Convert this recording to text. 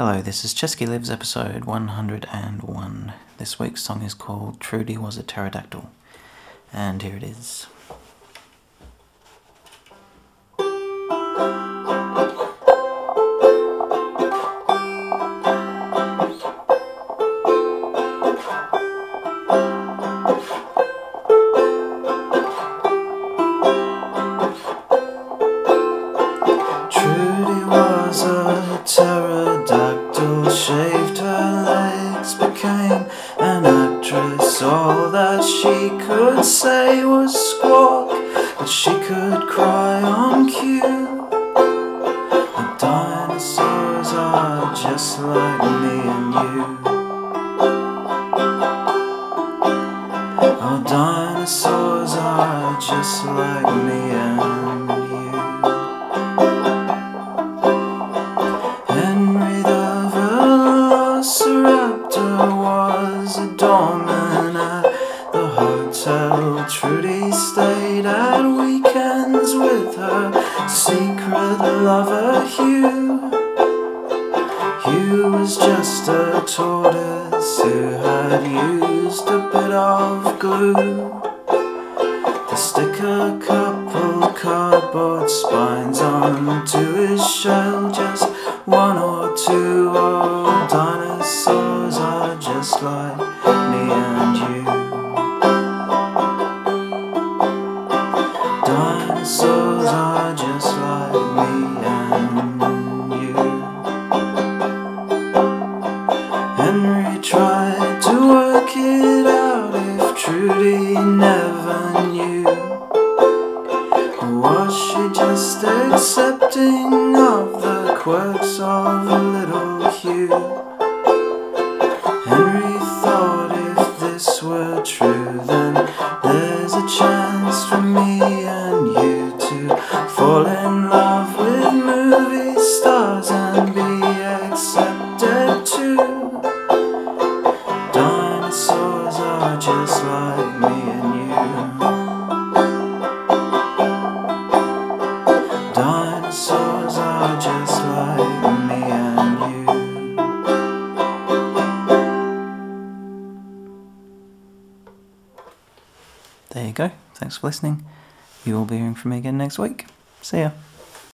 Hello, this is Chesky Lives episode 101. This week's song is called Trudy Was a Pterodactyl, and here it is. Trudy was a pterodactyl, shaved her legs, became an actress. All that she could say was squawk, but she could cry on cue. The dinosaurs are just like me and you. Oh, dinosaurs are just like me and you. Henry the Velociraptor was a doorman at the hotel. Trudy stayed at weekends with her secret lover Hugh. Hugh was just a tortoise who had used a bit of glue to stick a couple cardboard spines onto his shell. Just one or two. Oh, dinosaurs are just like me and you. Dinosaurs are just like me and you. Henry tried to work it out if Trudy never knew. Was she just accepting of the quirks of little Hugh? Henry thought if this were true, then there's a chance for me and you to fall in love with movie stars and be accepted too. Dinosaurs are just like me and you. Dinosaurs are just like me and you. There you go. Thanks for listening. You will be hearing from me again next week. See ya.